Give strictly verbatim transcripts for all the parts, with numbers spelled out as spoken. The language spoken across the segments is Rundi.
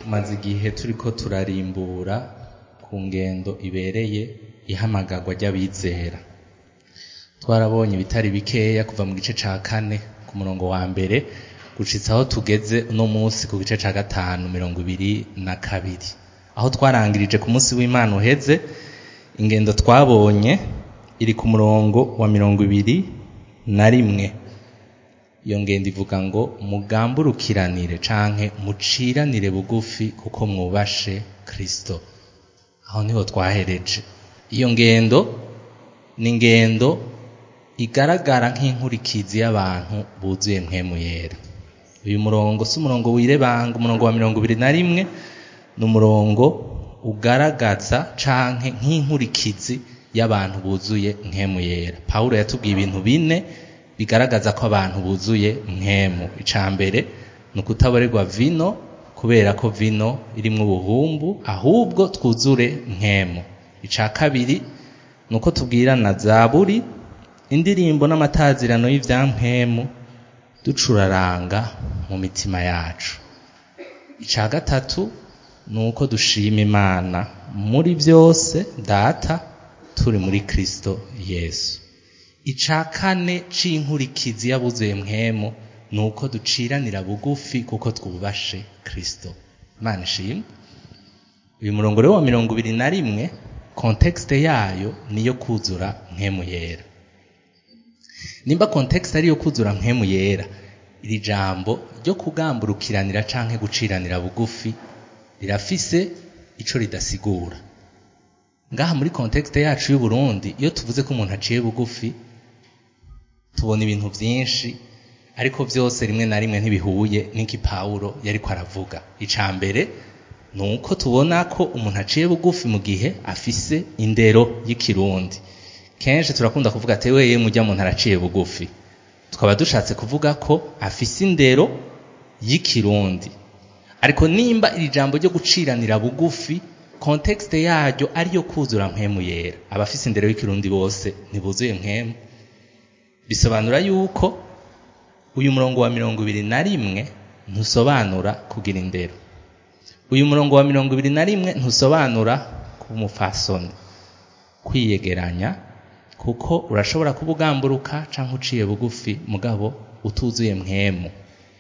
tumaze igihe turiko turarimbura ku ngendo ibereye ihamagarwa ry'abizera. Twarabonye ibitari bikeya kuva mu gice ca kane ku murongo wa mbere gushitsa aho tugeze uno munsi ku gice ca gatanu mirongo ibiri na kabiri, aho twarangirije ku munsi w'Imana uheze. Ingendo twabonye iri ku murongo wa mirongo ibiri na rimwe. Iyo ngendo ivuga ngo mugamburukiranire canke muciranire bugufi kuko mwubashe Kristo. Aho niho twahereje. Iyo ngendo ni ingendo igaragara nk'inkurikizi y'abantu buzuye mpwemu yera. Uyu murongo si umurongo wirebanga, umurongo wa mirongo ibiri na rimwe ni umurongo ugaragaza canke nk'inkurikizi y'abantu buzuye mpwemu yera. Pawulo yatubwiye ibintu bine bigaragaza ko abantu buzuye mpwemu. Ica mbere ni ukutaborerwa vino kubera ko vino irimwo ubuhumbu, ahubwo twuzure mpwemu. Ica kabiri ni uko tubwirana zaburi, indirimbo n'amatazirano y'ivyampwemu ducuraranga mu mitima yacu. Ica gatatu ni uko dushima Imana muri byose data turi muri Kristo Yesu. Ica kane c'inkurikizi y'abuzuye mpwemu ni uko duciranira bugufi kuko twubashe Kristo. Imana ishimwe. Uyu murongo rero wa mirongo ibiri na rimwe kontekste yayo niyo kuzura mpwemu yera. Nimba kontekste ariyo kuzura mpwemu yera, iri jambo ryo kugamburukiranira canke guciranira bugufi rirafise ico ridasigura. Ngaha muri kontekste yacu y'u Burundi, iyo tuvuze ko umuntu aciye bugufi tubona ibintu vyinshi, ariko vyose rimwe na rimwe ntibihuye n'iki Pawulo yariko aravuga. Ica mbere ni uko tubona ko umuntu aciye bugufi mu gihe afise indero y'ikirundi. Kenshi turakunda kuvuga ati weye mujya muntu araciye bugufi, tukaba dushatse kuvuga ko afise indero y'ikirundi. Ariko nimba iri jambo ryo guciranira bugufi kontekste yaryo ariyo kuzura mpwemu yera, abafise indero y'ikirundi bose ntibuzuye mpwemu. Bisobanura yuko uyu murongo wa mirongo ibiri na rimwe ntusobanura kugira indero. Uyu murongo wa mirongo ibiri na rimwe ntusobanura kuba umufasoni, kwiyegeranya, kuko urashobora kuba ugamburuka canke uciye bugufi mugabo utuzuye mpwemu.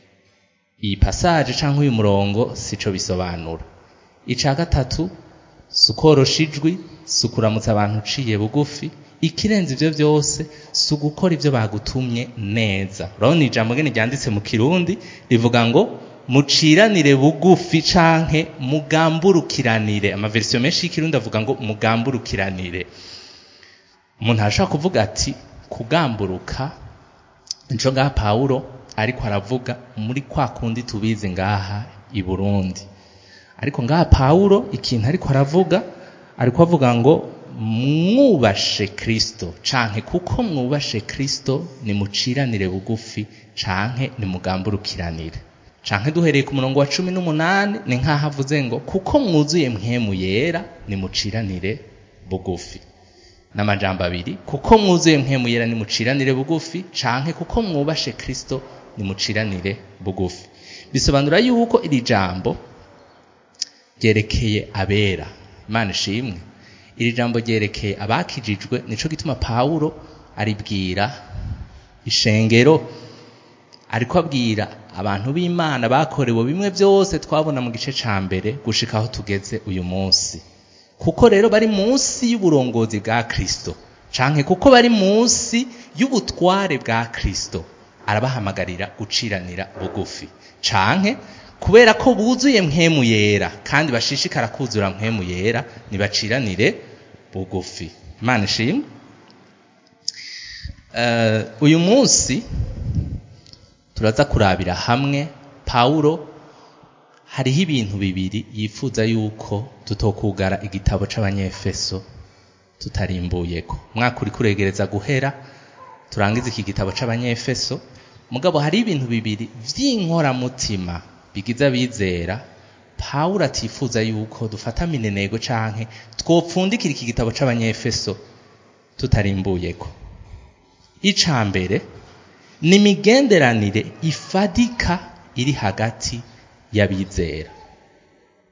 Iyi passage canke uyu murongo sico bisobanura. Ica gatatu sukorosha ijwi, sukuramutsa abantu uciye bugufi. Ikirenze ivyo vyose si ugukora ivyo bagutumye neza. Urabona ijambo ngene ryanditse mu Kirundi rivuga ngo muciranire bugufi canke mugamburukiranire. Amaversion menshi y'Ikirundi avuga ngo mugamburukiranire. Umuntu arashaka kuvuga ati kugamburuka, nico ngaha Pawulo ariko aravuga muri kwa kundi tubizi ngaha i Burundi. Ariko ngaha Pawulo ikintu ariko aravuga, ariko avuga ngo mwubashe Kristo canke kuko mwubashe Kristo nimuciranire bugufi canke nimugamburukiranire. Canke duhereye ku murongo wa cumi n'umunani ni nkaho avuze ngo kuko mwuzuye mpwemu yera nimuciranire bugufi. N'amajambo abiri, kuko mwuzuye mpwemu yera nimuciranire bugufi canke kuko mwubashe Kristo nimuciranire bugufi. Bisobanura yuko iri jambo ryerekeye abera. Imana ishimwe. Iri jambo ryerekeye abakijijwe, nico gituma Pawulo aribwira ishengero, ariko abwira abantu b'Imana bakorewe bimwe byose twabona mu gice ca mbere gushika aho tugeze uyu munsi. Kuko rero bari munsi y'uburongozi bwa Kristo canke kuko bari munsi y'ubutware bwa Kristo, arabahamagarira guciranira bugufi. Canke kubera ko buzuye mpwemu yera kandi bashishikara kuzura mpwemu yera, nibaciranire bugufi. Imana ishimwe. Uh, uyu munsi turaza kurabira hamwe Pawulo hariho ibintu bibiri yifuza yuko tutokugara igitabo c'Abanyefeso tutarimbuyeko. Mwaka uri kuregereza guhera turangiza iki gitabo c'Abanyefeso, mugabo hari ibintu bibiri vy'inkoramutima bigiza bizera Pawulo atifuza yuko dufata minenego canke twopfundikira iki gitabo c'Abanyefeso tutarimbuyeko. Ica mbere ni imigenderanire ifadika iri hagati y'abizera.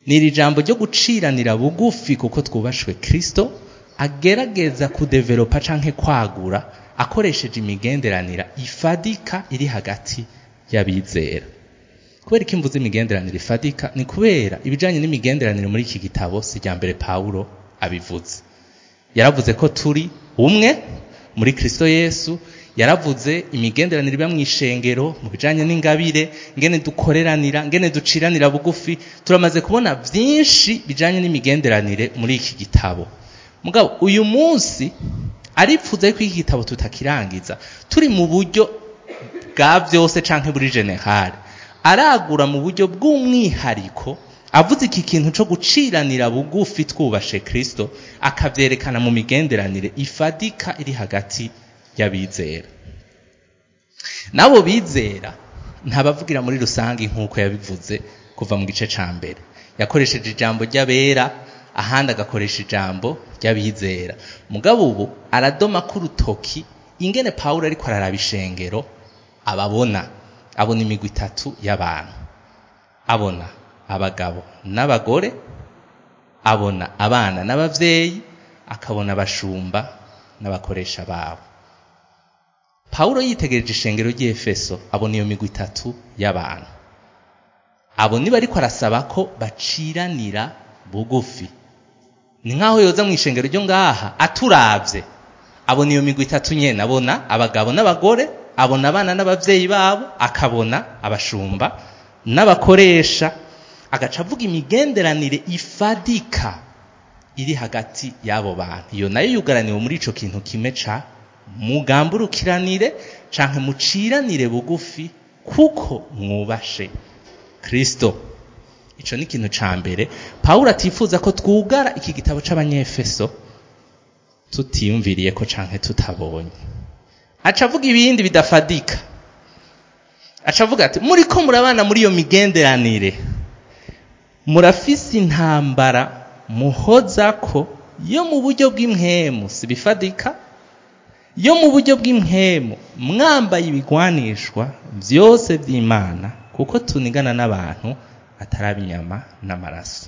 Niri jambo ryo guciranira bugufi kuko twubashwe Kristo agerageza kudevelopa canke kwagura akoresheje imigenderanira ifadika iri hagati y'abizera. Kubera iki mvuze imigenderanire ifadika? Ni kubera ibijanye n'imigenderanire muri iki gitabo si rya mbere Paulo abivuze. Yaravuze ko turi umwe muri Kristo Yesu, yaravuze imigenderanire iba mw'ishengero mu bijanye n'ingabire, ngene dukoreranira, ngene duciranira bugufi. Turamaze kubona vyinshi bijanye n'imigenderanire muri iki gitabo. Mugabo uyu munsi aripfuza ko iki gitabo tutakirangiza turi mu buryo bwa vyose canke buri general, aragura mu buryo bw'umwihariko avuze iki kintu cyo guciranira bugufi twubashe Kristo, akavyerekana mu migenderanire ifadika iri hagati y'abizera. Nabo bizera ntabavugira muri rusangi nkuko yabivuze kuva mu gice ca mbere. Yakoresheje ijambo ry'abera, ahandi agakoresha ijambo ry'abizera. Mugabo ubu aradoma ku rutoki ingene Paulo ariko araraba ishengero, ababona abona imigwi itatu y'abantu. Abona abagabo n'abagore, abona abana n'abavyeyi, akabona abashumba n'abakoresha babo. Paulo yitegereje ishengero ry'Efeso, abona iyo migwi itatu y'abantu. Abo niba ariko arasaba ko baciranira bugufi. Ni nkaho yoza mu ishengero ryo ngaha aturavye, abona iyo migwi itatu nyene, abona abagabo n'abagore, abona abana n'abavyeyi babo, akabona abashumba n'abakoresha, agaca avuga imigenderanire ifadika iri hagati y'abo bantu. Iyo nayo yugaraniwe muri ico kintu kimwe ca mugamburukiranire canke muciranire bugufi kuko mwubashe Kristo. Ico ni ikintu ca mbere Paulo atifuza ko twugara iki gitabo c'Abanyefeso tutiyumviriye ko canke tutabonye. Aca avuga ibindi bidafadika. Aca avuga ati muriko murabana muri iyo migenderanire, murafise intambara muhozako yo mu buryo bw'impwemu, si bifadika, yo mu buryo bw'impwemu, mwambaye ibigwanishwa vyose vy'Imana, kuko tunigana n'abantu ataraba inyama n'amaraso.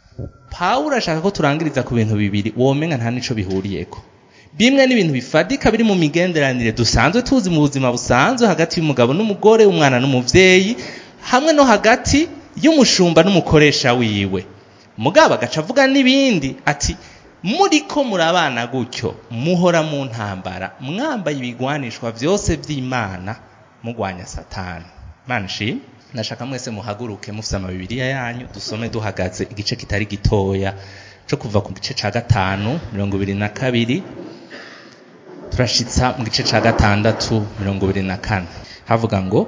Paulo ashaka ko turangiriza ku bintu bibiri womenga nta nico bihuriyeko. Bimwe n'ibintu bifadika biri mu migenderanire dusanzwe tuzi mu buzima busanzwe hagati y'umugabo n'umugore, umwana n'umuvyeyi, hamwe no hagati y'umushumba n'umukoresha wiwe. Mugabo agaca avuga n'ibindi ati muriko murabana gutyo muhora mu ntambara, mwambaye ibigwanishwa vyose vy'Imana, mugwanya Satani. Mana shimwe. Nashaka mwese muhaguruke mufise amabibiriya yanyu dusome duhagaze igice kitari gitoya cyo kuva ku gice ca gatanu mirongo ibiri na kabiri turashitsa mu gice ca gatandatu mirongo ibiri na kane. Havuga ngo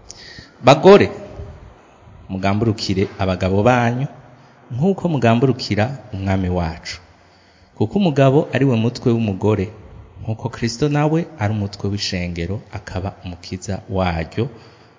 bagore mugamburukire abagabo banyu nk'uko mugamburukira umwami wacu, kuko umugabo ari we mutwe w'umugore, nk'uko Kristo nawe ari umutwe w'ishengero akaba umukiza waryo,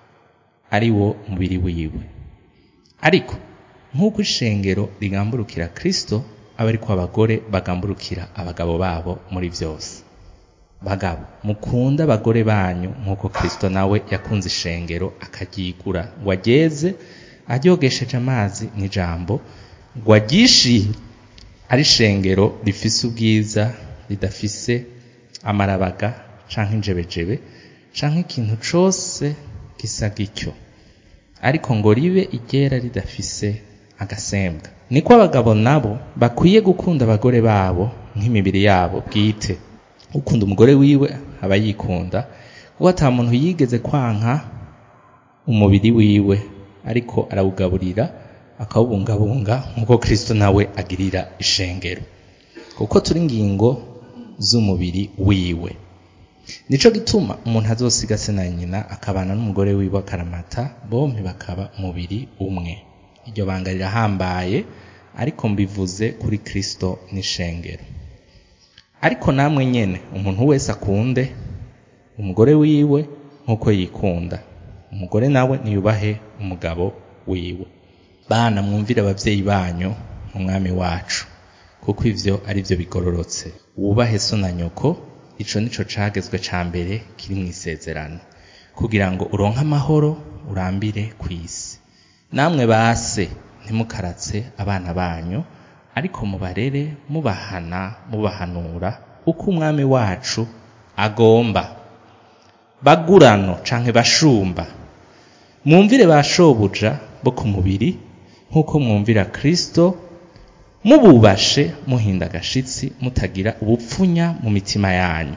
ari wo mubiri wiwe. Ariko nk'uko ishengero rigamburukira Kristo, aba ariko abagore bagamburukira abagabo babo muri vyose. Bagabo mukunda abagore banyu nk'uko Kristo nawe yakunze ishengero akaryigura, ngo ageze aryogesheje amazi n'ijambo, ngo aryishire ari ishengero rifise ubwiza, ridafise amarabaga canke injebejebe canke ikintu cose gisa gityo, ariko ngo ribe iryera ridafise agasembwa. Niko abagabo nabo bakwiye gukunda abagore babo nk'imibiri yabo bwite. Ukunda umugore wiwe aba yikunda, kuko ata muntu yigeze kwanka umubiri wiwe, ariko arawugaburira akawubungabunga nk'uko Kristo nawe agirira ishengero, kuko turi ingingo z'umubiri wiwe. Nico gituma umuntu azosiga se na nyina akabana n'umugore wiwe akaramata, bompi bakaba umubiri umwe. Iryo banga rirahambaye, ariko mbivuze kuri Kristo n'ishengero. Ariko namwe nyene umuntu wese akunde umugore wiwe nk'uko yikunda, umugore nawe niyubahe umugabo wiwe. Bana mwumvire abavyeyi banyu umwami wacu, kuko ivyo ari vyo bigororotse. Wubahe so na nyoko, ico nico cagezwe ca mbere kiri mw'isezerano, kugira ngo uronke amahoro urambire kw'isi. Namwe base ntimukaratse abana banyu, ariko mubarere mubahana mubahanura uko umwami wacu agomba. Bagurano canke bashumba, mwumvire bashobuja bo ku mubiri nk'uko mwumvira Kristo, mububashe muhinda agashitsi, mutagira ubupfunya mu mitima yanyu.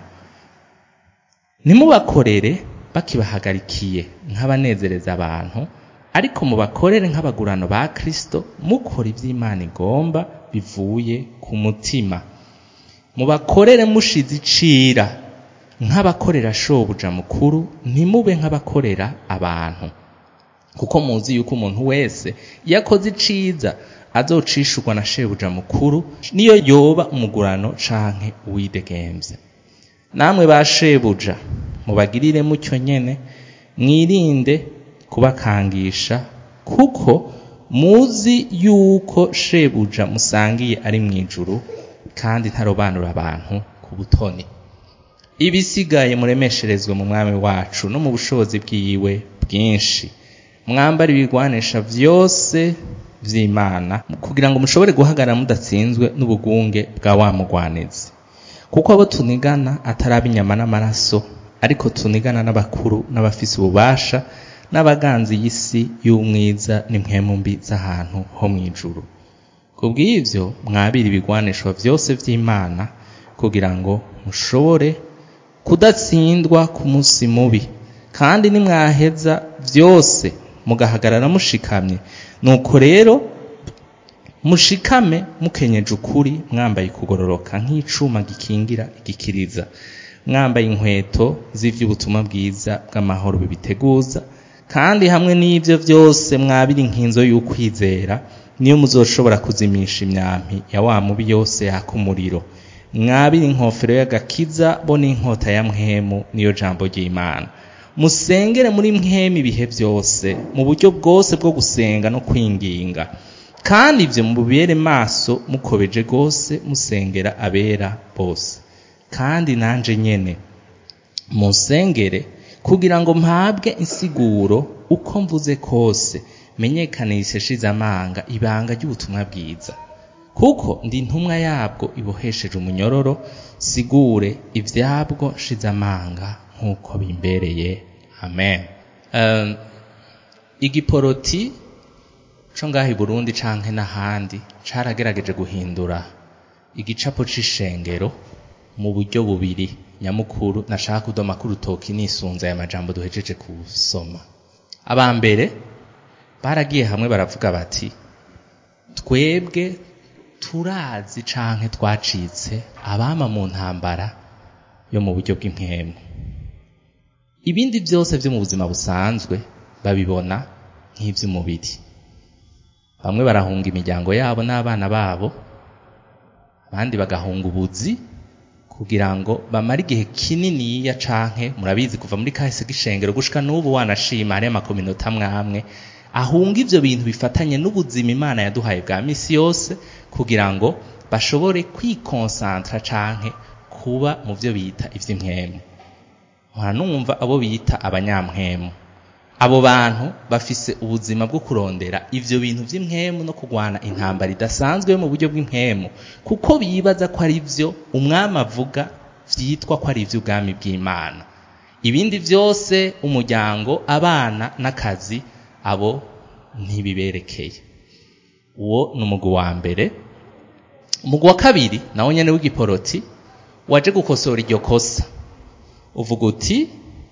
Ntimubakorere bakibahagarikiye nk'abanezereza abantu, ariko mubakorere nk'abagurano ba Kristo, mukora ivy'Imana igomba bivuye ku mutima. Mubakorere mushize icira nk'abakorera shobuja mukuru, ntimube nk'abakorera abantu, kuko muzi yuko umuntu wese yakoze iciza azocishurwa na shebuja mukuru, niyo yoba umugurano canke uwidegemvye. Namwe ba shebuja mubagirire mutyo nyene, mwirinde kubakangisha, kuko muzi yuko shebuja musangiye ari mwijuru, kandi ntarobanura abantu ku butoni. Ibisigaye muremesherezwe mu mwami wacu no mu bushobozi bwiwe bwinshi. Mwambara ibigwanisha vyose vy'Imana, kugira ngo mushobore guhagarara mudatsinzwe n'ubugunge bwa wa mugwanizi. Kuko abo tunigana atari inyama n'amaraso, ariko tunigana n'abakuru n'abafise ububasha, n'abaganzi y'isi y'umwiza n'impwemu mbi z'ahantu ho mwijuru. Kubw'ivyo mwabira ibigwanisho vyose vy'Imana, kugira ngo mushobore kudatsindwa ku munsi mubi. Kandi nimwaheza vyose mugahagarara mushikamye, nuko rero mushikame mukenyeje ukuri, mwambaye kugororoka nk'icuma gikingira igikiriza, mwambaye inkweto z'ivy'ubutumwa bwiza bw'amahoro bibiteguza, kandi hamwe n'ivyo vyose mwabira inkinzo y'ukwizera, niyo muzoshobora kuzimisha imyampi ya wa mubi yose yaka umuriro. Mwabira inkofero y'agakiza bo n'inkota ya mpwemu, niyo jambo ry'Imana. Musengere muri mpwemu ibihe vyose, mu buryo bwose bwo gusenga no kwinginga, kandi ivyo mubibere maso mukobeje gose, musengera abera bose. Kandi nanje nyene musengere, kugira ngo mpabwe insiguro uko mvuze kose, menyekanishe shize amanga ibanga ry'ubutumwa bwiza, kuko ndi intumwa yabwo ibohesheje umunyororo, sigure ivyabwo shize amanga nk'uko bimbereye. Amen. Um, igiporoti co ngaha i Burundi canke n'ahandi caragerageje guhindura igicapo c'ishengero mu buryo bubiri nyamukuru. Nashaka kudoma ku rutoki nisunza aya majambo duhejeje kusoma. Abambere baragiye hamwe baravuga bati, twebwe turazi canke twacitse abama mu ntambara yo mu buryo bw'impwemu. Ibindi byose byo mu buzima busanzwe babibona nk'ivy'umubiri. Bamwe barahunga imiryango yabo n'abana babo, abandi bagahunga ubuzi kugira ngo bamare igihe kinini ya canke murabizi kuva muri kahise gishengero gushika n'ubu wanashima hari amakominota mwamwe ahunga ivyo bintu bifatanye n'ubuzima Imana yaduhaye bwa misi yose, kugira ngo bashobore kwikonsantra canke kuba mu byo bita ivy'impwemu. Mwanumva abo bita abanyamwemu. Abo bantu bafise ubuzima bwo kurondera ivyo bintu vy'impwemu no kugwana intambara idasanzwe mu buryo bw'impwemu, kuko bibaza ko ari vyo umwami avuga vyitwa ko ari ivy'ubwami bw'Imana. Ibindi vyose umuryango, abana n'akazi, abo ntibiberekeye. Uwo n'umugwi wa mbere. Umugwi wa kabiri nawo nyene w'igiporoti waje gukosora iryo kosa, uvuga uti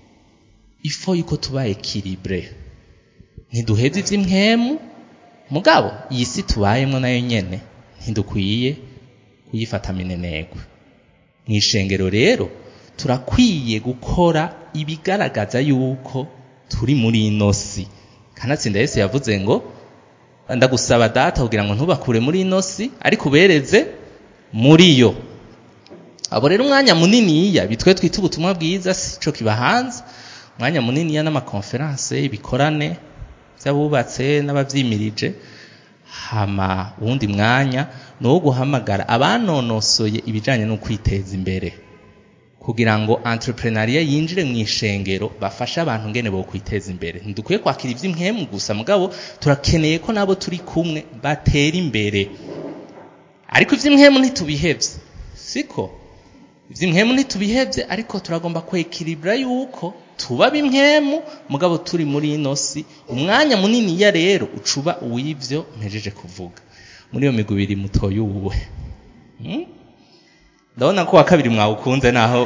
ifo yuko tuba equilibre, ntiduheze ivy'impwemu, mugabo iyi si tubayemwo nayo nyene ntidukwiye kuyifata minenegwe. Mw'ishengero rero turakwiye gukora ibigaragaza yuko turi muri ino si. Kanatsinda Yesu yavuze ngo, ndagusaba data kugira ngo ntubakure muri ino si, ariko ubereze muri yo. Abo rero umwanya munini ya bitwe twita ubutumwa bwiza sico kibahanze, umwanya munini ya n'amakonferanse, ibikorane by'abubatse n'abavyimirije. Hama uwundi mwanya no guhamagara abanonosoye ibijanye no kwiteza imbere, kugira ngo entrepreneuria yinjire mu ishengero bafasha abantu ngene bo kwiteza imbere. Ntidukwiye kwakira ivy'impwemu gusa, mugabo turakeneye ko nabo turi kumwe batera imbere. Ariko ivy'impwemu ntitubihevye, siko? Ivy'impwemu ntitubihevye, ariko turagomba kwekilibra yuko tuba b'impwemu mugabo turi muri ino si. Umwanya munini ya rero ucuba uw'ivyo mpejeje kuvuga. Muri iyo migwi ibiri mutoye uwuhe? Hmm? Ndabona ko wa kabiri mwawukunze naho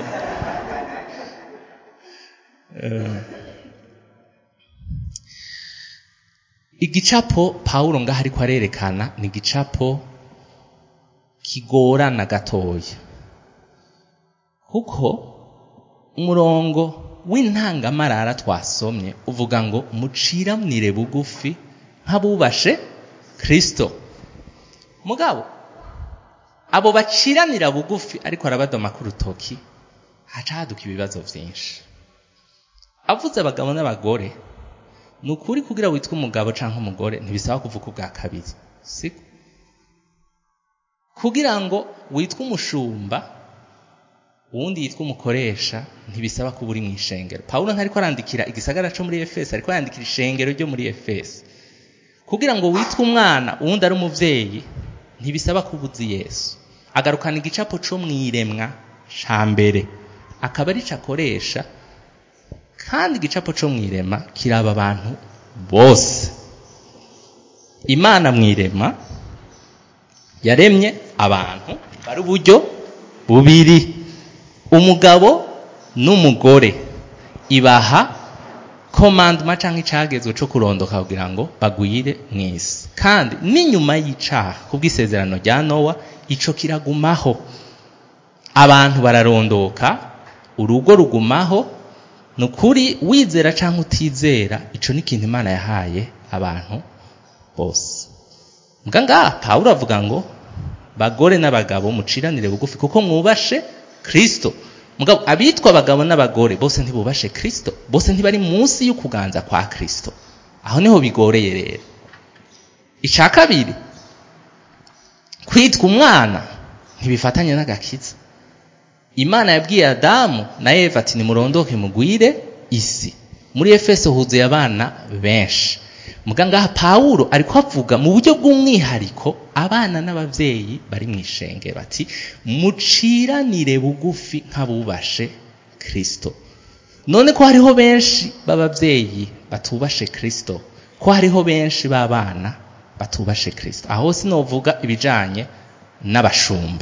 uh, igicapo Paulo ngaho ariko arerekana ni igicapo kigorana gatoya, kuko umurongo w'intangamarara twasomye uvuga ngo muciranire bugufi nk'abubashe Kristo. Mugabo abo baciranira bugufi ariko arabadoma ku rutoki, haca haduka ibibazo vyinshi. Avuze abagabo n'abagore, nukuri kugira witwa umugabo canke umugore ntibisaba kuvuka ubwa kabiri, siko? Kugira ngo witwa umushumba uwundi yitwa umukoresha ntibisaba kuba uri mu ishengero. Paulo ntariko arandikira igisagara cyo muri Efeso, ariko arandikira ishengero ryo muri Efeso. Kugira ngo witwe umwana uwundi ari umuvyeyi ntibisaba kubuzi Yesu. Agarukana igicapo cyo mwiremwa ca mbere, akaba ari cakoresha, kandi igicapo cyo mwirema kiraba abantu bose. Imana mwirema yaremye abantu bari uburyo bubiri, umugabo n'umugore, ibaha commandment canke icagezwe cyo kurondoka kugira ngo bagwire mwisi. Kandi n'inyuma y'icaha kubw'isezerano rya Nowa ico kiragumaho. Abantu bararondoka, urugo rugumaho. Nukuri wizera canke utizera, ico ni ikintu Imana yahaye abantu bose. Muganga Paulo avuga ngo bagore n'abagabo muciranire bugufi kuko mwubashe Kristo. Mugabo abitwa abagabo n'abagore bose ntibubashe Kristo, bose ntibari munsi y'ukuganza kwa Kristo. Aho niho bigoreye rero. Ica kabiri, kwitwa umwana ntibifatanye n'agakiza. Imana yabwiye Adamu na Eva ati nimurondoke mugwire isi. Muri Efeso huzuye abana benshi. Muganga Paulo ariko avuga mu buryo bw'umwihariko abana n'abavyeyi bari mu ishengero ati muciranire bugufi nk'abubashe Kristo. None ko hariho benshi b'abavyeyi batubashe Kristo, ko hariho benshi b'abana batubashe Kristo. Aho sinovuga ibijanye n'abashumba.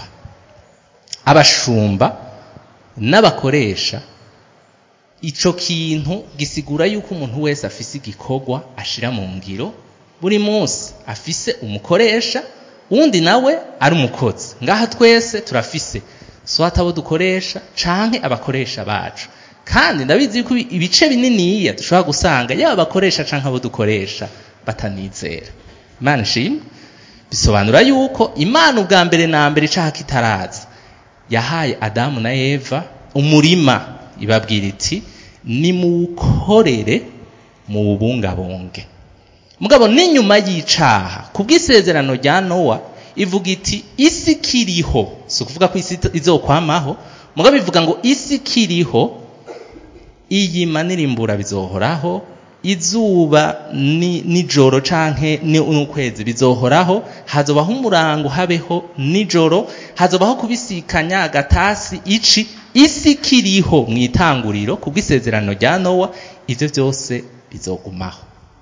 Abashumba n'abakoresha, ico kintu gisigura yuko umuntu wese afise igikorwa ashira mu ngiro buri munsi. Afise umukoresha, undi nawe ari umukozi. Ngaha twese turafise swata abo dukoresha canke abakoresha bacu. Kandi ndabizi yuko ibice bininiya dushobora gusanga yaba abakoresha canke abo dukoresha batanizera. Imana ishimwe. Bisobanura yuko Imana ubwa mbere na mbere icaha kitaraza yahaye Adamu na Eva umurima, ibabwira iti nimukorere mu bubungabunge. Mugabo n'inyuma y'icaha kubw'isezerano rya Nowa ivuga iti isi kiriho, so kuvuga ko isi izokwamaho, mugabo ivuga ngo isi kiriho iyi manirimbura bizohoraho, izuba ni nijoro canke ni ukwezi bizohoraho, hazobaho umurango habeho nijoro, hazobaho kubisikanya agatasi ici. Isi kiriho mwitanguriro kubw'isezerano rya Nowa, ivyo byose bizogumaho.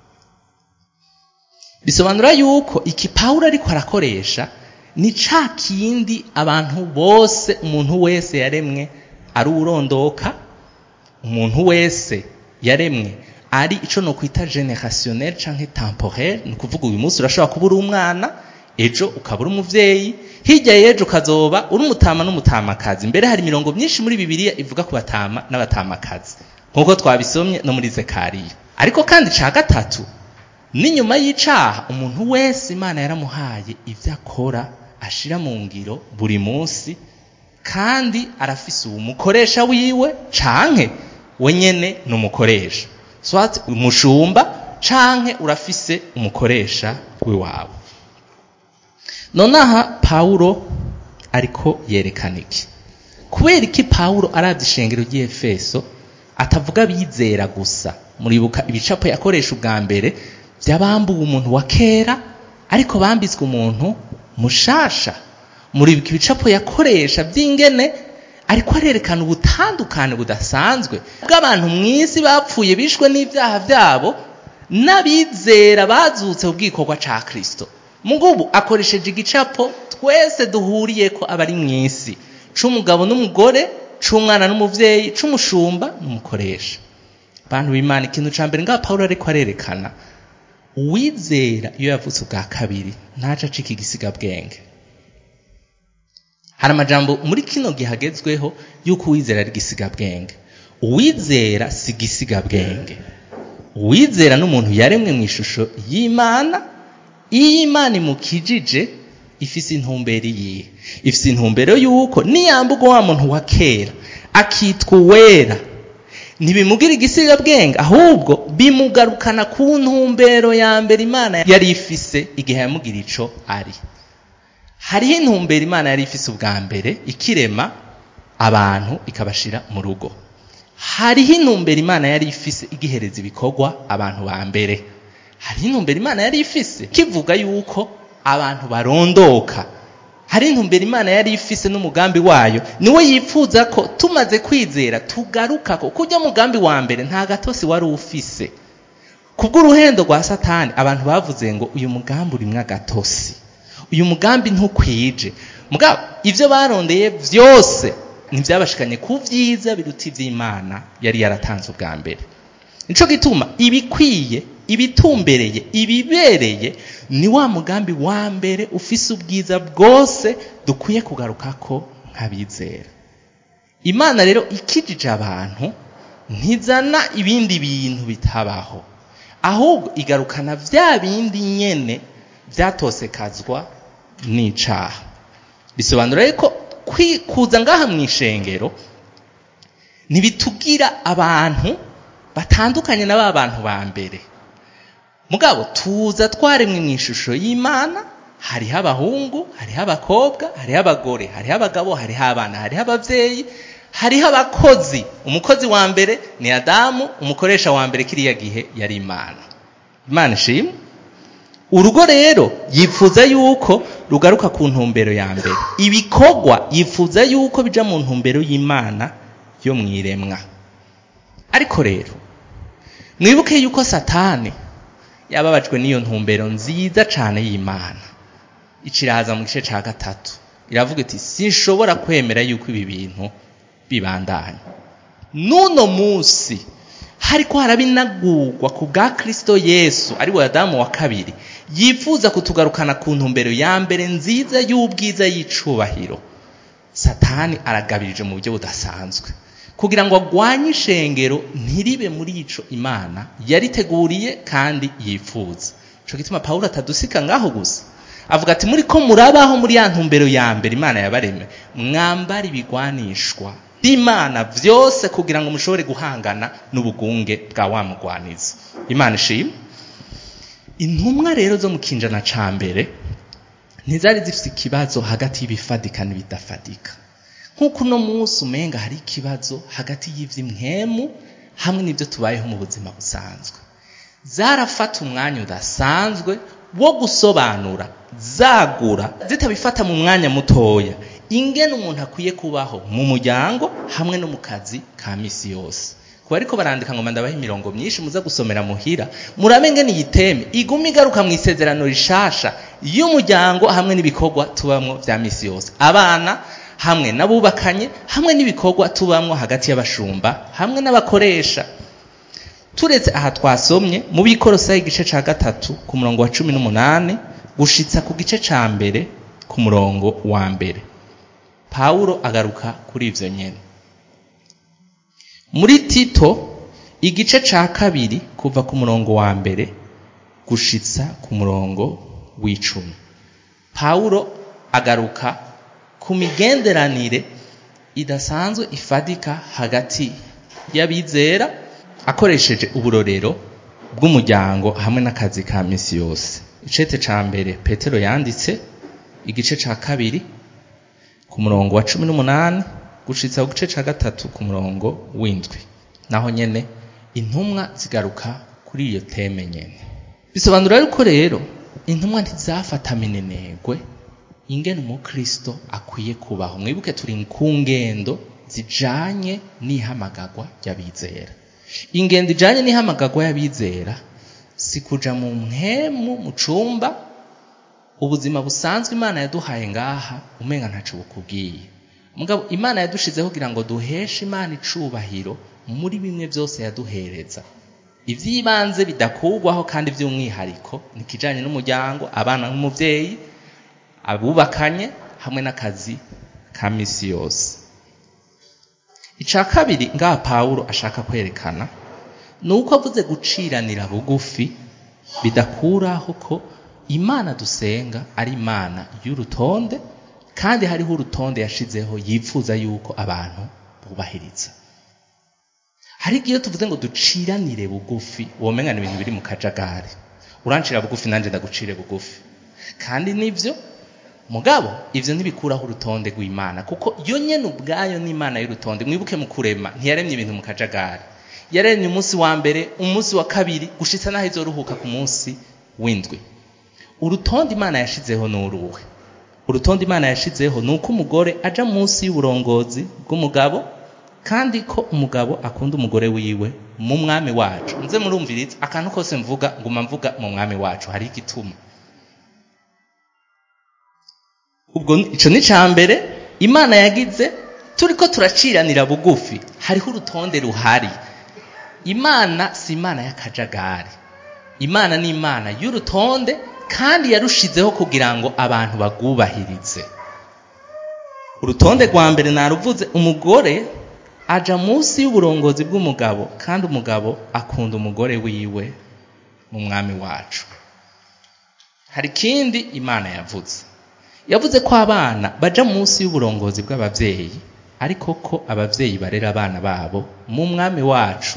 Bisobanura yuko iki Paulo ariko arakoresha ni ca kindi abantu bose, umuntu wese yaremwe ari urondoka, umuntu wese yaremwe ari ico no kwita generationnel canke temporel. Ni kuvuga uyu munsi urashobora kuba uri umwana, ejo ukaba uri umuvyeyi, hirya y'ejo ukazoba uri umutama n'umutamakazi. Mbere hari mirongo myinshi muri Bibiliya ivuga ku batama n'abatamakazi nkuko twabisomye no muri Zekariya. Ariko kandi ca gatatu, n'inyuma y'icaha umuntu wese Imana yaramuhaye ivyo akora ashira mu ngiro buri munsi, kandi arafise umukoresha wiwe canke wenyene n'umukoresha, swat umushumba canke urafise umukoresha wiwawe. Nonaha Paulo ariko yerekana iki? kubera iki Pawulo aravye ishengero ry'Efeso atavuga bizera gusa? Muribuka ibicapo yakoresha ubwa mbere by'abambuwe umuntu wa kera ariko bambitswe umuntu mushasha. Muribuka ibicapo yakoresha by'ingene ariko arerekana ubutandukane budasanzwe bw'abantu mw'isi bapfuye bishwe n'ibyaha byabo n'abizera bazutse ubwikorwa ca Kristo. Mugubu akoresheje igicapo twese duhuriye ko abari mw'isi, c'umugabo n'umugore, c'umwana n'umuvyeyi, c'umushumba n'umukoresha. Bantu b'Imana, ikintu ca mbere ngaho Pawulo ariko arerekana, uwizera iyo yavutse ubwa kabiri ntaca acika igisigabwenge. Hari amajambo muri kino gihagezweho yuko uwizera ari igisigabwenge. Uwizera si igisigabwenge. Uwizera n'umuntu yaremwe mu ishusho y'Imana. Iyi Imana imukijije ifise intumbero yihe, ifise intumbero yuko niyambuga wa muntu wa kera akitwa uwera, ntibimugira igisigabwenge, ahubwo bimugarukana ku ntumbero ya mbere Imana yari ifise igihe yamugira ico ari. Hariho intumbero Imana yari ifise ubwa mbere ikirema abantu ikabashira mu rugo. Hariho intumbero Imana yari ifise igihereza ibikorwa abantu ba mbere. Hariho intumbero Imana yari ifise kivuga yuko abantu barondoka. Hari intumbero Imana yari ifise n'umugambi wayo, niwe yifuza ko tumaze kwizera tugaruka ko kujya mugambi wa mbere nta gatosi wari ufise. Kubw'uruhendo rwa Satani abantu bavuze ngo uyu mugambi urimwe agatosi, uyu mugambi ntukwije. Mugabo ivyo barondeye vyose ntivyabashikanye ku vyiza biruta ivy'Imana yari yaratanze ubwa mbere. Nico gituma ibikwiye, ibitumbereye, ibibereye ni wa mugambi wa mbere ufise ubwiza bwose dukwiye kugarukako nk'abizera. Imana rero ikijije abantu ntizana ibindi bintu bitabaho, ahubwo igarukana vya bindi nyene vyatosekazwa n'icaha. Bisobanura ko kuza ngaha mw'ishengero ntibitugira abantu batandukanye na ba bantu ba mbere. Mugabo tuza twaremwe mu ishusho y'Imana, hariho abahungu, hariho abakobwa, hariho abagore, hariho abagabo, hariho abana, hariho abavyeyi, hariho abakozi. Umukozi wa mbere ni Adamu, umukoresha wa mbere kiriya gihe yari Imana. Imana ishimwe. Urugo rero yifuza yuko rugaruka ku ntumbero ya mbere. Ibikorwa yifuza yuko bija mu ntumbero y'Imana yo mwiremwa. Ariko rero mwibuke yuko Satani yababajwe n'iyo ntumbero nziza cane y'Imana. Iciraza mu gice ca gatatu iravuga iti sinshobora kwemera yuko ibi bintu bibandanya. Nuno musi hariko harabinagurwa ku bwa Kristo Yesu ari we Adamu wa kabiri, yifuza kutugarukana ku ntumbero ya mbere nziza y'ubwiza y'icubahiro. Satani aragabirije mu buryo budasanzwe kugira ngo agwanye ishengero ntiribe muri ico Imana yariteguriye kandi yifuza. Ico gituma Pawulo atadusika ngaho gusa, avuga ati muri ko murabaho muri ya ntumbero ya mbere Imana yabaremye, mwambara ibigwanishwa by'Imana vyose kugira ngo mushobore guhangana n'ubugunge bwa wa mugwanizi. Imana ishimwe. Intumwa rero zo mu kinjana ca mbere ntizari zifise ikibazo hagati y'ibifadika n'ibidafadika. Nkuko no munsi umenga hari ikibazo hagati y'ivy'imwemu hamwe n'ivyo tubayeho mu buzima busanzwe. Zarafata umwanya udasanzwe wo gusobanura, zagura, zitabifata mu mwanya mutoya, ingene umuntu akwiye kubaho mu muryango hamwe no mu kazi ka misi yose. Kuba ariko barandika ngo mandabaho imirongo myinshi muza gusomera muhira, murabe ngene yiteme iguma igaruka mu isezerano rishasha y'umuryango hamwe n'ibikorwa tubamwo vya misi yose. Abana hamwe n'abubakanye hamwe n'ibikorwa tubamwo hagati y'abashumba hamwe n'abakoresha. Turetse aha twasomye mu Bikorosayi igice ca gatatu ku murongo wa cumi n'umunani gushitsa ku gice ca mbere ku murongo wa mbere, Pawulo agaruka kuri ivyo nyene. Muri Tito igice ca kabiri kuva ku murongo wa mbere gushitsa ku murongo w'icumi, Pawulo agaruka ku migenderanire idasanzwe ifadika hagati y'abizera akoresheje uburorero bw'umuryango hamwe n'akazi ka misi yose. Icete ca mbere Petero yanditse igice ca kabiri ku murongo wa cumi n'umunani gushitsa ku gice ca gatatu ku murongo w'indwi naho nyene intumwa zigaruka kuri iyo teme nyene. Bisobanura yuko rero intumwa ntizafata minenegwe ingene umukristo akwiye kubaho. Mwibuke turi ku ngendo zijanye n'ihamagagwa y'abizera. Ingendo ijanye n'ihamagagwa y'abizera si kuja mu mpemu mu cumba ubuzima busanzwe Imana yaduhaye ngaha umenga ntaco bukubwiye. Mugabo Imana yadushizeho kugira ngo duheshe Imana icubahiro muri bimwe byose yaduhereza. Ivyibanze bidakugwaho kandi vy'umwihariko nikijanye n'umuryango, abana n'umuvyeyi, abubakanye hamwe n'akazi ka misi yose. Ica kabiri ngaha Pawulo ashaka kwerekana nuko avuze guciranira bugufi bidakuraho ko Imana dusenga ari Imana y'urutonde kandi hariho urutonde yashizeho yifuza yuko abantu bubahiriza. Hari igihe tuvuze ngo duciranire bugufi womenga ibintu biri mu kajagari. Urancira bugufi nanje ndagucire bugufi. Kandi nivyo mugabo ivyo ntibikuraho urutonde rw'Imana kuko yo nyene ubwayo ni Imana y'urutonde. Mwibuke mu kurema ntiyaremye ibintu mu kajagari. Yaremye umunsi wa mbere, umunsi wa kabiri gushitsa naho izoruhuka ku munsi w'indwi. Urutonde Imana yashizeho n'uruhe? Urutonde Imana yashizeho nuko umugore aja munsi y'uburongozi bw'umugabo kandi ko umugabo akunda umugore wiwe mu mwami wacu. Nze murumviriza akantu kose mvuga nguma mvuga mu mwami wacu hari igituma. Ubwo ico ni cambere Imana yagize turiko turaciranira bugufi hariho urutonde ruhari. Imana si Imana y'akajagari. Imana ni Imana y'urutonde kandi yarushizeho kugira ngo abantu bagubahirize. Urutonde rwa mbere naruvuze, umugore aja munsi y'uburongozi bw'umugabo kandi umugabo akunda umugore wiwe mu mwami wacu. Hari kindi Imana yavuze. Yavuze ko abana baja munsi y'uburongozi bw'abavyeyi ariko ko abavyeyi barera abana babo mu mwami wacu.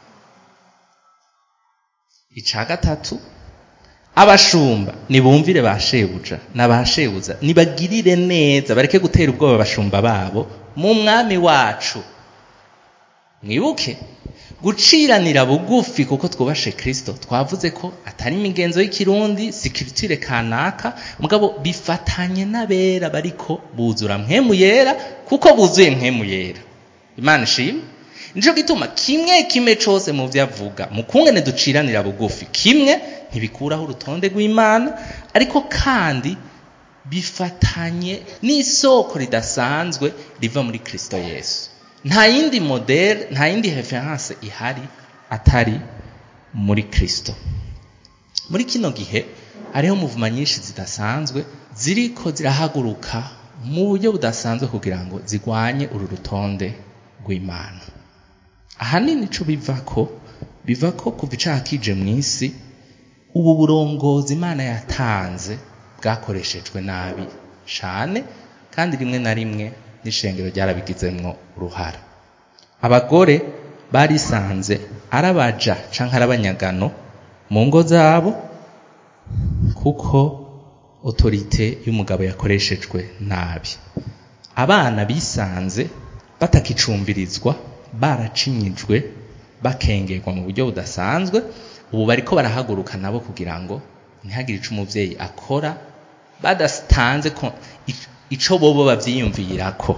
Ica gatatu, abashumba nibumvire bashebuja n'abashebuza nibagirire neza bareke gutera ubwoba abashumba babo mu mwami wacu. Mwibuke guciranira bugufi kuko twubashe Kristo twavuze ko atari imigenzo y'ikirundi sikirutire kanaka mugabo bifatanye n'abera bariko buzura mpemu yera kuko buzuye mpemu yera. Imana ishimwe. Nico gituma kimwe kimwe cose mu vyavuga mu kungene duciranira bugufi kimwe ntibikuraho urutonde rw'Imana ariko kandi bifatanye n'isoko ridasanzwe riva muri Kristo Yesu. Nta yindi model, nta yindi reference ihari atari muri Kristo. Muri kino gihe hariho muvuma nyinshi zidasanzwe ziriko zirahaguruka mu buryo budasanzwe kugira ngo zigwanye uru rutonde rw'Imana. Ahanini ico bivako bivako kuva icaha kije mw'isi ubu burongozi Imana yatanze bwakoreshejwe nabi cane kandi rimwe na rimwe n'ishengero ryarabigizemwo uruhara. Abagore barisanze arabaja canke arabanyagano mu ngo zabo kuko autorite y'umugabo yakoreshejwe nabi. Abana bisanze batakicumbirizwa baracinyijwe bakengerwa mu buryo budasanzwe. Ubu bariko barahaguruka nabo kugira ngo ntihagire ico umuvyeyi akora badastanze ko ico bobo bavyiyumvirako.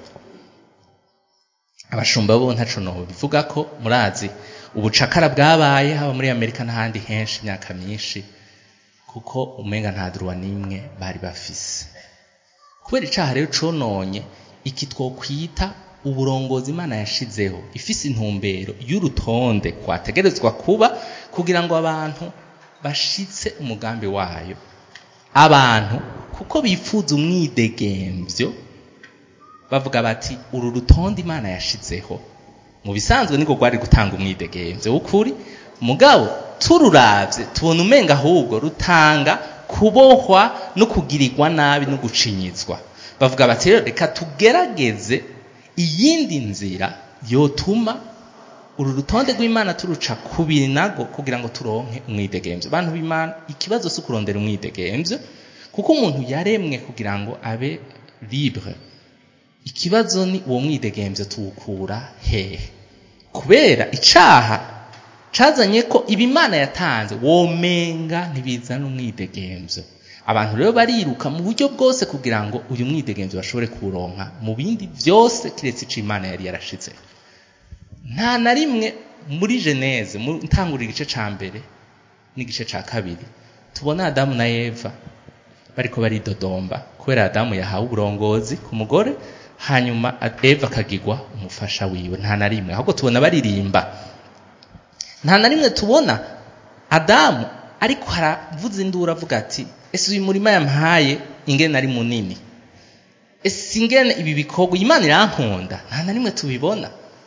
Abashumba bo ntaco no bivuga ko murazi ubucakara bwabaye haba muri Amerika n'ahandi henshi imyaka myinshi kuko umenga nta droit nimwe bari bafise. Kubera icaha rero cononye iki twokwita uburongozi Imana yashizeho ifise intumbero y'urutonde kwategerezwa kuba kugira ngo abantu bashitse umugambi wayo. Abantu kuko bifuza umwidegemvyo bavuga bati uru rutonde Imana yashizeho mu bisanzwe niko gwari gutanga umwidegemvyo w'ukuri mugabo tururavye tubona umenga ahubwo rutanga kubohwa no kugirirwa nabi no gucinyizwa. Bavuga bati reka tugerageze iyindi nzira yotuma uru rutonde rw'Imana turuca kubiri nago kugira ngo turonke umwidegemvyo. Abantu b'Imana ikibazo si kurondera umwidegemvyo kuko umuntu yaremwe kugira ngo abe libre ikibazo ni uwo mwidegemvyo tuwukura hehe? Kubera icaha cazanye ko ibimana yatanze womenga ntibizana umwidegemvyo. Abantu rero bariruka mu buryo bwose kugira ngo uyu mwidegemvyo bashobore kuronka mu bindi vyose kiretse ico Imana yari yarashize. Nta na rimwe muri Geneze mu ntangurira igice ca mbere n'igice ca kabiri tubona Adamu na Eva bariko baridodomba kubera Adamu yahawe uburongozi ku mugore hanyuma Eva akagirwa umufasha wiwe. Nta na rimwe, ahubwo tubona baririmba. Nta na rimwe tubona Adamu ariko haravuza induru avuga ati ese uyu murima yampaye ingene ari munini, ese ingene ibi bikorwa Imana irankunda. Nta na rimwe tubibona.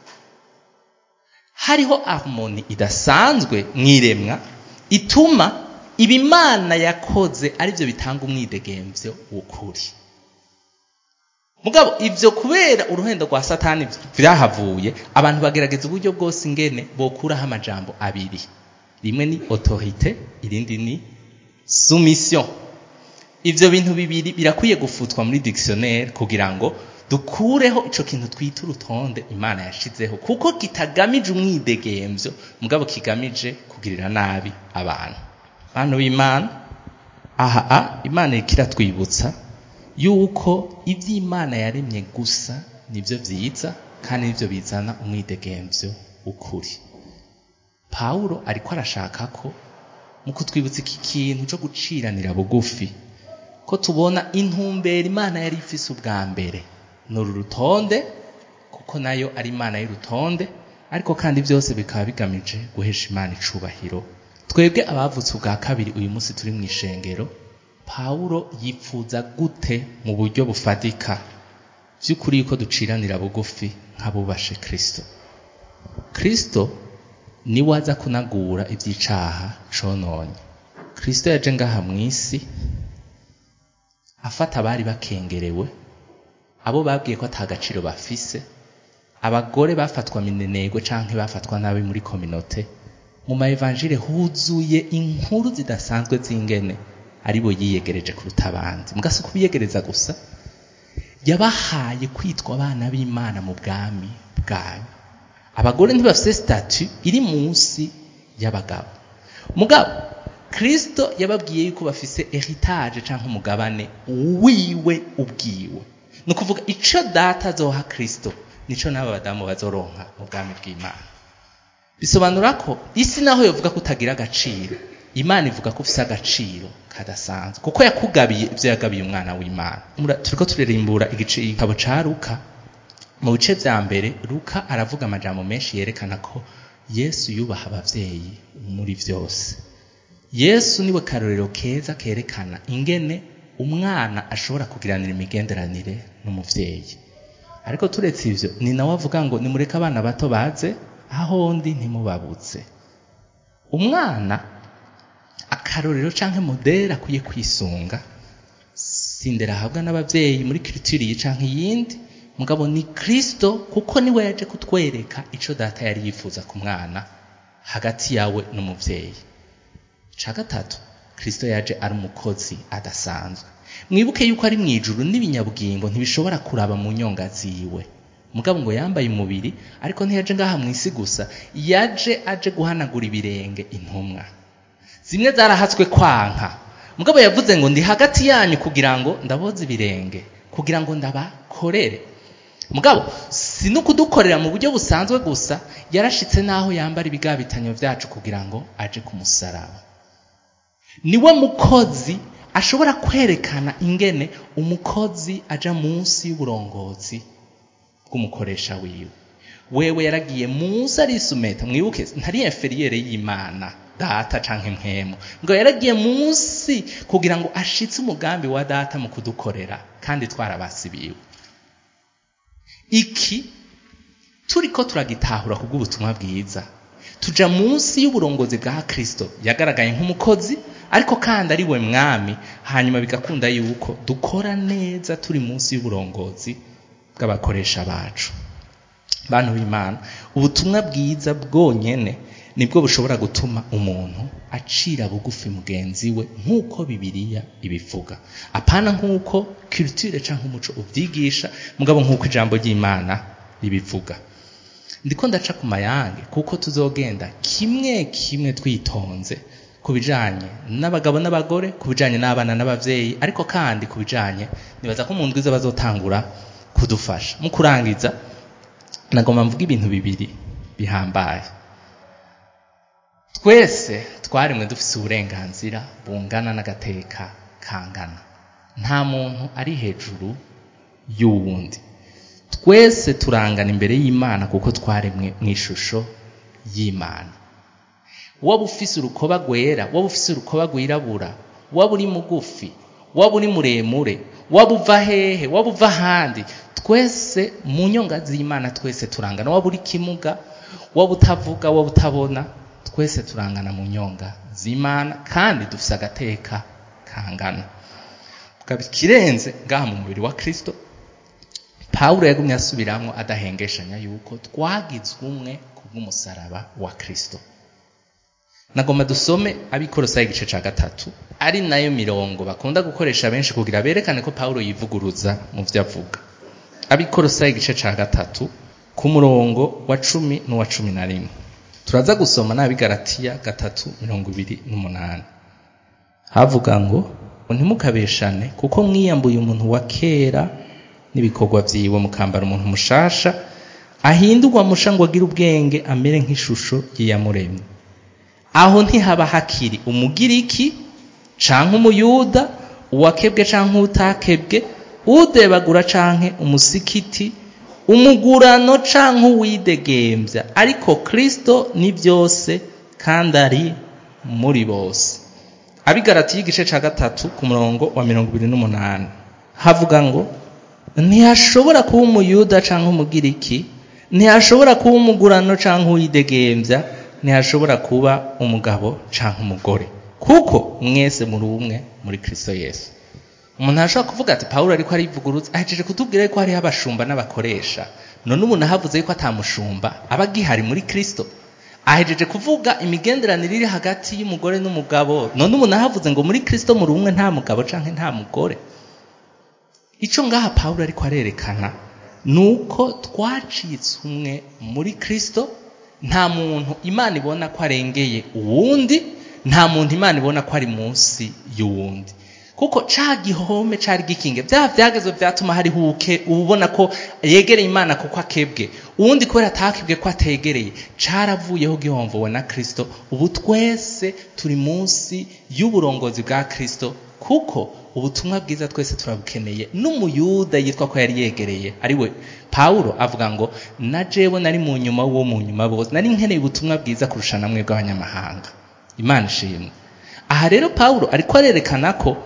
Hariho harmoni idasanzwe mwiremwa ituma ibimana yakoze arivyo bitanga umwidegemvyo w'ukuri. Mugabo ivyo kubera uruhendo rwa Satani vyahavuye, abantu bagerageza uburyo bwose ingene bokuraho amajambo abiri. Rimwe ni autorité, irindi ni soumission. Ivyo bintu bibiri birakwiye gufutwa muri dictionnaire kugira ngo dukureho ico kintu twita urutonde Imana yashizeho, kuko kitagamije umwidegemvyo mugabo kigamije kugirira nabi abantu. Bantu b'Imana, aha a Imana ikiratwibutsa yuko ivy'Imana yaremye gusa nivyo vyiza kandi nivyo bizana umwidegemvyo ukuri. Paulo ariko arashaka ko mu kutwibutsa iki kintu cyo guciranira bugufi ko tubona intumbero Imana yari ifise ubwa mbere n'uru rutonde, kuko nayo ari Imana y'urutonde, ariko kandi byose bikaba bigamije guhesha Imana icubahiro. Twebwe abavutse ubwa kabiri uyu munsi turi mu ishengero, Paulo yipfuza gute mu buryo bufadika vy'ukuri yuko duciranira bugufi nk'abubashe Kristo. Kristo ni waza kunagura ivyicaha cononye. Kristo yaje ngaha mw'isi afata abari bakengerewe, abo babwiye ko atagaciro bafise, abagore bafatwa minenegwe canke bafatwa nabi muri communauté. Mu ma evangile huzuye inkuru zidasanzwe zingene aribo yiyegereje kuruta abandi. Mugase kubiyegereza gusa, yabahaye kwitwa abana b'Imana mu bwami bwayo. Abagore ntibafise statut iri munsi y'abagabo. Mugabo Kristo yababwiye yuko bafise heritage canke umugabane wiwe ubwiwe. No kuvuga ico data azoha Kristo nico nabo badamu bazoronka mu bwami bw'Imana. Bisobanura ko isi naho yovuga ko utagira agaciro, Imana ivuga ko ufise agaciro kadasanzwe kuko yakugabiye ivyo yagabiye umwana w'Imana. Turiko turerimbura igice igitabo ca Luka. Mu bice vya mbere Luka aravuga amajambo menshi yerekana ko Yesu yubaha abavyeyi muri vyose. Yesu niwe karorero keza kerekana ingene umwana ashobora kugiranira imigenderanire n'umuvyeyi. Ariko turetse ivyo, ni nawe avuga ngo nimureke abana bato baze aho ndi ntimubabuze. Umwana akarorero canke modera kuye kwisunga sindera habwa n'abavyeyi muri culture canke yindi, mugabo ni Kristo, kuko niwe yaje kutwereka ico data yari yifuza ku mwana hagati yawe n'umuvyeyi. Ca gatatu, Kristo yaje ari umukozi adasanzwe. Mwibuke yuko ari mwijuru n'ibinyabugingo ntibishobora kuraba mu nyonga ziwe. Mugabo ngo yambaye umubiri, ariko ntiyaje ngaha mw'isi gusa, yaje aje guhanagura ibirenge intumwa. Zimwe zarahatswe kwanka, mugabo yavuze ngo ndi hagati yanyu kugira ngo ndaboze ibirenge, kugira ngo ndabakorere. Mugabo si no kudukorera mu buryo busanzwe gusa, yarashitse naho yambara ibigabitanyo vyacu kugira ngo aje kumusaraba. Niwe mukozi ashobora kwerekana ingene umukozi aja munsi y'uburongozi bw'umukoresha wiwe. Wewe yaragiye munsi arisumeta, mwibuke ntari inferiere y'Imana data canke mpemu, ngo yaragiye munsi kugira ngo ashitse umugambi wa data mu kudukorera, kandi twarabasibiwe. Iki turiko turagitahura kubw'ubutumwa bwiza, tuja munsi y'uburongozi bwa Kristo yagaragaye nk'umukozi, ariko kandi ari we mwami, hanyuma bigakunda yuko dukora neza turi munsi y'uburongozi bw'abakoresha bacu. Bantu b'Imana, ubutumwa bwiza bwonyene nibwo bushobora gutuma umuntu acira bugufi mugenzi we nk'uko Bibiliya ibivuga, apana nk'uko culture canke umuco ubyigisha, mugabo nk'uko ijambo ry'Imana ribivuga. Ndiko ndaca ku mayange kuko tuzogenda kimwe kimwe twitonze kubijanye n'abagabo n'abagore, kubijanye n'abana n'abavyeyi, ariko kandi kubijanye nibaza ko mu ndwiza bazotangura kudufasha. Mu kurangiza nagomba mvuga ibintu bibiri bihambaye. Twese twarimwe dufise uburenganzira bungana n'agateka kangana, nta muntu ari hejuru y'uwundi. Twese turangana imbere y'Imana kuko twaremwe mu ishusho y'Imana. Waba ufise urukoba rwera, waba ufise urukoba rwirabura, waba uri mugufi, waba uri muremure, waba uva hehe, waba uva handi, twese mu nyonga z'Imana twese turangana. Waba uri kimuga, waba utavuga, waba utabona, twese turangana mu nyonga z'Imana kandi dufise agateka kangana. Tukabikirenze ngaha mu mubiri wa Kristo, Paulo yagumye asubiramwo adahengeshanya yuko twagizwe umwe kubw'umusaraba wa Kristo. Nagomba dusome Abikolosayi igice ca gatatu, ari nayo mirongo bakunda gukoresha benshi kugira berekane ko Paulo yivuguruza mu vyo avuga. Abikolosayi igice ca gatatu ku murongo wa cumi n'uwa cumi na rimwe. Turaza gusoma n'Abigalatiya gatatu mirongo ibiri n'umunani. Havuga ngo ntimukabeshane kuko mwiyambuye umuntu wa kera n'ibikorwa vyiwe, mukambara umuntu mushasha ahindurwa musha ngo agire ubwenge amere nk'ishusho y'iyamuremye. Aho ntihaba hakiri umugiriki canke umuyuda, uwakebwe canke utakebwe, udebagura canke umusikiti, umugurano canke uwidegembya, ariko Kristo ni byose kandi ari muri bose. Abigalatiya igice ca gatatu ku murongo wa mirongo ibiri n'umunani havuga ngo ntihashobora kuba umuyuda canke umugiriki, ntihashobora kuba umugurano canke uwidegembya, ntihashobora kuba umugabo canke umugore, kuko mwese muri umwe muri Kristo Yesu. Umuntu ashobora kuvuga ati Paulo ariko arivuguruza, ahejeje kutubwira ko hariho abashumba n'abakoresha, none umuntu ahavuze yuko atamushumba aba gihari muri Kristo. Ahejeje kuvuga imigenderanire iri hagati y'umugore n'umugabo, none umuntu ahavuze ngo muri Kristo muri umwe nta mugabo canke nta mugore. Ico ngaha Paulo ariko arerekana nuko twacitse umwe muri Kristo. Nta muntu Imana ibona ko arengeye uwundi, nta muntu Imana ibona ko ari munsi y'uwundi, kuko ca gihome cari gikinge bya vyagezwe vyatuma hari huke ubona ko yegereye Imana kuko akebwe, uwundi kubera atakebwe ko ategereye, caravuyeho gihomvowe na Kristo. Ubu twese turi munsi y'uburongozi bwa Kristo, kuko ubutumwa bwiza twese turabukeneye. N'umuyuda yitwa ko yari yegereye ari we Paulo avuga ngo na jewe nari mu nyuma wo mu nyuma bose, nari nkeneye ubutumwa bwiza kurusha namwe bw'abanyamahanga. Imana ishimwe. Aha rero Paulo ariko arerekana ko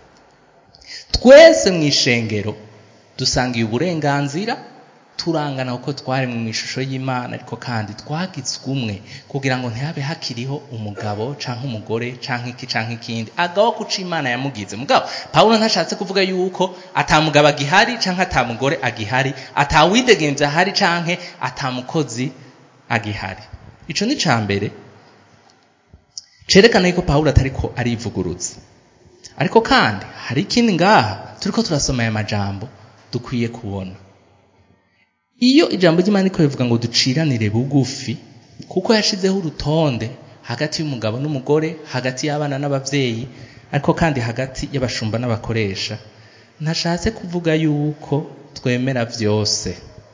twese mu ishengero dusangiye uburenganzira, turangana uko twari mu ishusho y'Imana, ariko kandi twagizwe umwe kugira ngo ntihabe hakiriho umugabo canke umugore canke iki canke ikindi, agaho kuca Imana yamugize. Mugabo Paulo ntashatse kuvuga yuko atamugabo agihari canke atamugore agihari, atawidegembya ahari canke atamukozi agihari. Ico ni cambere cerekana yuko Paulo atariko arivuguruza. Ariko kandi hari ikindi ngaha turiko turasoma aya majambo dukwiye kubona. Iyo ijambo ry'Imana riko rivuga ngo duciranire bugufi, kuko yashizeho urutonde hagati y'umugabo n'umugore, hagati y'abana n'abavyeyi, ariko kandi hagati y'abashumba n'abakoresha, ntashatse kuvuga yuko twemera vyose.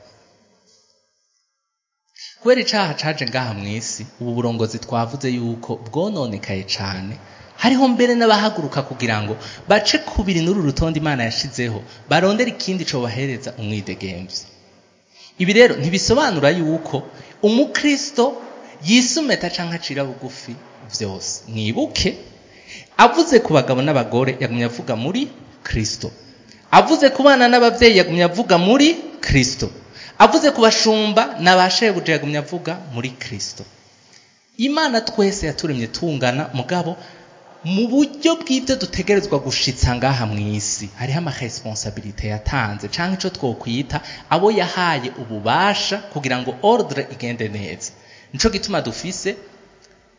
Kubera icaha caje ngaha mw'isi, ubu burongozi twavuze yuko bwononekaye cane, hariho mbere n'abahaguruka kugira ngo bace kubiri n'uru rutonde Imana yashizeho, barondera ikindi co bahereza umwidegemvyi. Ibi rero ntibisobanura yuko umukristo yisumeta canke acira bugufi vyose. Mwibuke avuze ku bagabo n'abagore yagumye avuga muri Kristo, avuze ku bana n'abavyeyi yagumye avuga muri Kristo, avuze ku bashumba n'abashebuje yagumye avuga muri Kristo. Imana twese yaturemye tungana, mugabo mu buryo bw'ibyo dutegerezwa gushitsa ngaha mw'isi hariho ama responsabilité yatanze canke ico twokwita abo yahaye ububasha kugira ngo ordre igende neza. Nico gituma dufise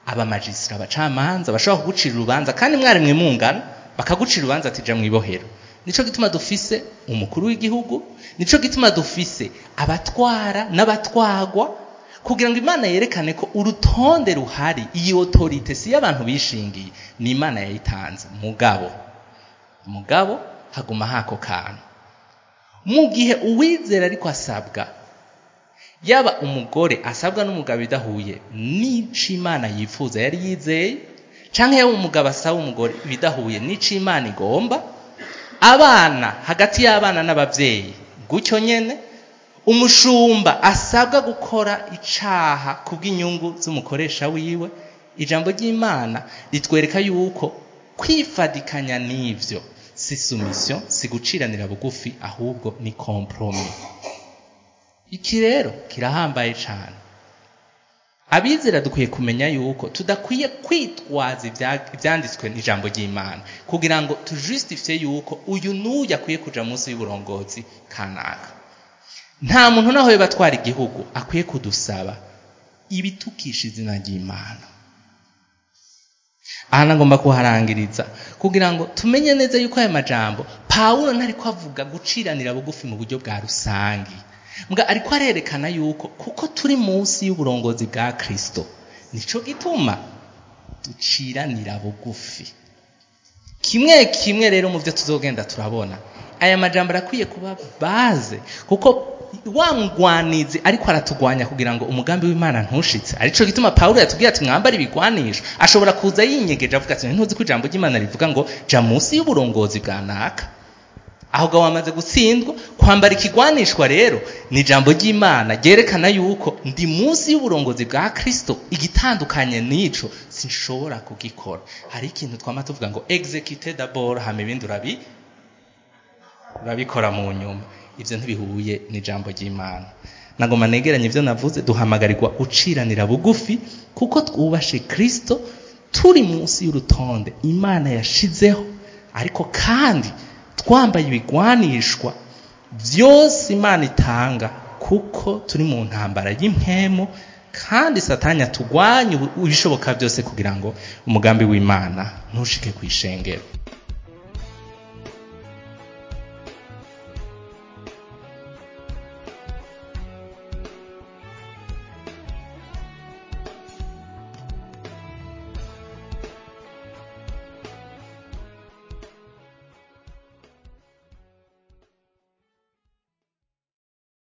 aba magistra abacamanza bashobora kugucira urubanza kandi mwari mwe mungana bakagucira urubanza ati ja mwibohero. Nico gituma dufise umukuru w'igihugu, nico gituma dufise abatwara n'abatwagwa, kugira ngo Imana yerekane ko urutonde ruhari, iyi autorite si y'abantu bishingiye, ni Imana yayitanze. Mugabo mugabo haguma hako kantu, mu gihe uwizera ariko asabwa, yaba umugore asabwa n'umugabo bidahuye n'ico Imana yifuza yari yizeye, canke yaba umugabo asaba umugore bidahuye n'ico Imana igomba, abana hagati y'abana n'abavyeyi gutyo nyene, umushumba asabwa gukora icaha kubw'inyungu z'umukoresha wiwe. Ijambo ry'Imana ritwereka yuko kwifadikanya n'ivyo si soumission, si guciranira bugufi, ahubwo ni compromis. Iki rero kirahambaye cyane. Abizera dukwiye kumenya yuko tudakwiye kwitwaza ibyanditswe n'ijambo ry'Imana kugira ngo tujustifie yuko uyu n'uyu akwiye kuja munsi y'uburongozi kanaka. Nta muntu naho yobatwara igihugu akwiye kudusaba ibitukisha izina ry'Imana. Aha nagomba kuharangiriza kugira ngo tumenye neza yuko aya majambo Pawulo ntariko avuga guciranira bugufi mu buryo bwa rusangi, mbwa ariko arerekana yuko kuko turi munsi y'uburongozi bwa Kristo, nico gituma duciranira bugufi. Kimwe kimwe rero mu byo tuzogenda turabona, aya majambo arakwiye kuba baze, kuko wa mugwanizi ariko aratugwanya kugira ngo umugambi w'Imana ntushitse. Arico gituma Pawulo yatubwiye ati mwambare ibigwanisho. Ashobora kuza yinyegeje avuga ati ntuzi ko ijambo ry'Imana rivuga ngo ja munsi y'uburongozi bwa naka. Aho gawa wamaze gutsindwa. Kwambara ikigwanishwa rero ni ijambo ry'Imana ryerekana yuko ndi munsi y'uburongozi bwa Kristo. Igitandukanye n'ico sinshobora kugikora. Hari ikintu twama tuvuga ngo execute d'abord hame ibindi urabi urabikora mu nyuma. Ivyo ntibihuye n'ijambo ry'Imana. Nagoma negeranye ivyo navuze, duhamagarirwa guciranira bugufi kuko twubashe Kristo, turi munsi y'urutonde Imana yashizeho, ariko kandi twambaye ibigwanishwa vyose Imana itanga, kuko turi mu ntambara y'impwemu kandi Satani atugwanya ibishoboka byose kugira ngo umugambi w'Imana ntushike kwishengero.